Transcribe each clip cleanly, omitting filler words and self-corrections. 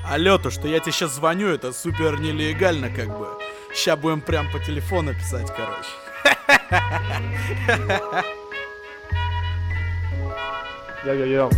Алло, то, что я тебе сейчас звоню, это супер нелегально, как бы. Ща будем прям по телефону писать, короче. Йо-йо-йо.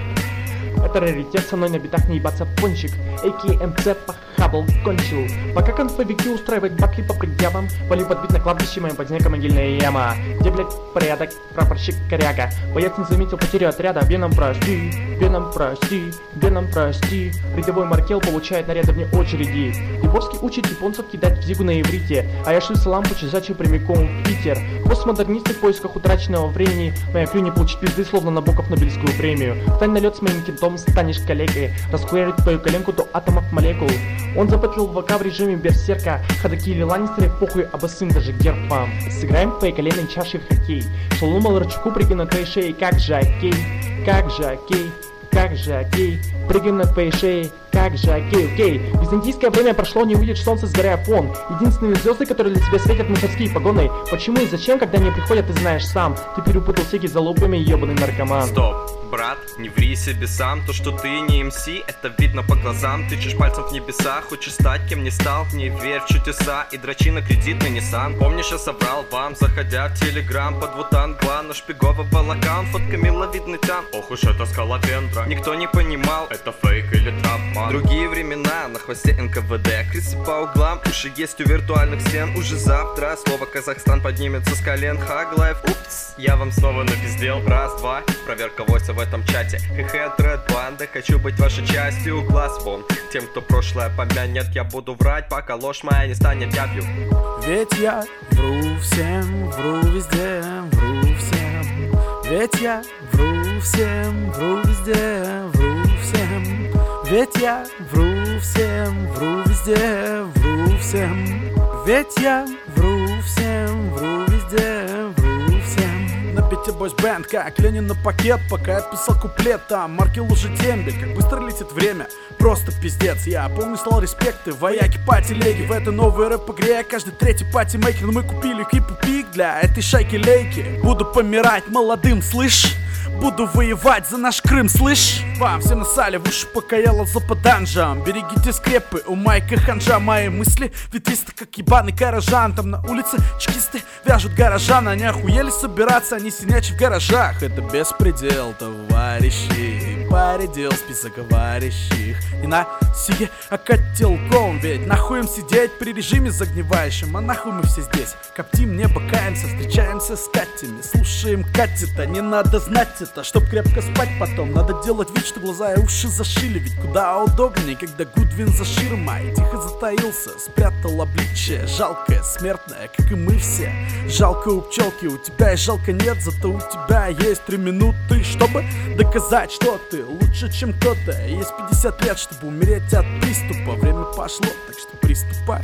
Это раритет, со мной на битах не ебаться пончик. АКМЦ похабал, кончил. Пока конфовики устраивать батли по предъявам, вали подбить на кладбище моим под снегом могильная яма. Где, блять, порядок, прапорщик коряга. Боец не заметил потерю отряда. Веном прости, Веном прости, Веном прости. Рядовой Маркел получает наряды вне очереди. Деборский учит японцев кидать в зигу на иврите, а я шлю лампу чизачью прямиком в Питер. Постмодернисты в поисках утраченного времени. Моя клюни получит пизды, словно Набоков Нобелевскую премию. Встань на лед с моим кентом, станешь коллегой. Расхуярить твою коленку до атомов молекул. Он запетлил ВК в режиме берсерка. Ходаки или Ланнистеры, похуй, обоссым даже герб вам. Сыграем в твоей коленной чашей в хоккей. Шалом Аларчуку прыгай на твоей шее, как же окей, как же окей, как же окей. Прыгаем на твоей шее, как же окей, окей. Византийское время прошло, не увидишь солнце, сгоря фон. Единственные звезды, которые для тебя светят мусорские погоны. Почему и зачем, когда они приходят, ты знаешь сам. Ты перепутал всякие залупами, ебаный наркоман. Стоп, брат, не ври себе сам. То, что ты не МС, это видно по глазам. Тычешь пальцем в небеса, хочешь стать кем не стал. Не верь в чудеса и дрочи на кредитный Nissan. Помнишь, я собрал вам, заходя в Телеграм. Под вутангла нашпиговывал аккаунт, фотками миловидный там. Ох уж это скалопендра. Никто не понимал, это фейк или трапман. Другие времена, на хвосте НКВД. Крысы по углам, уши есть у виртуальных стен. Уже завтра слово Казахстан поднимется с колен. Хаглайф, упс, я вам снова напиздел. Раз, два, проверка войса в этом чате. Хе-хе, тред банда, хочу быть вашей частью. Глаз вон, тем, кто прошлое помянет. Я буду врать, пока ложь моя не станет явью. Ведь я вру всем, вру везде, вру всем. Ведь я вру всем, вру везде, вру всем. Ведь я вру всем, вру везде, вру всем. Ведь я вру всем, вру везде, вру всем. На бите бойс бенд, как Ленин на пакет, пока я писал куплет, там Маркел уже дембель, как быстро летит время. Просто пиздец, я помню слал респекты, вояки по телеге. В этой новой рэп-игре каждый третий пати-мейкер. Но мы купили хип-пик для этой шайки-лейки. Буду помирать молодым, слышь? Буду воевать за наш Крым, слышь? Вам все насали в уши, пока я лазал по данжам. Берегите скрепы, у Майка Ханжа. Мои мысли ветвисты, как ебаный каражан. Там на улице чекисты вяжут горожан. Они охуели собираться, они синячат в гаражах. Это беспредел, товарищи. Поредел список аварищих. И на сие окатилком. Ведь нахуй им сидеть при режиме загнивающем. А нахуй мы все здесь коптим небо, каемся, встречаемся с Катями. Слушаем Катита, не надо знать это. Чтоб крепко спать потом, надо делать вид, что глаза и уши зашили. Ведь куда удобнее, когда Гудвин за ширмой тихо затаился, спрятал обличие. Жалкое, смертное, как и мы все. Жалко у пчелки, у тебя и жалко нет. Зато у тебя есть 3 минуты, чтобы доказать, что ты лучше, чем кто-то. Есть 50 лет, чтобы умереть от приступа. Время пошло, так что приступай.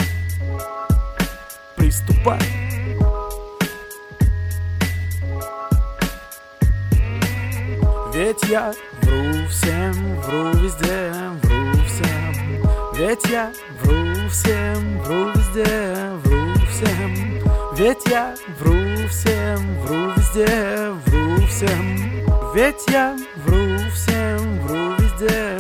Приступай. Ведь я вру всем, вру везде, вру всем. Ведь я вру всем, вру везде, вру всем. Ведь я вру всем, вру везде, вру всем. Ведь я вру всем, вру везде.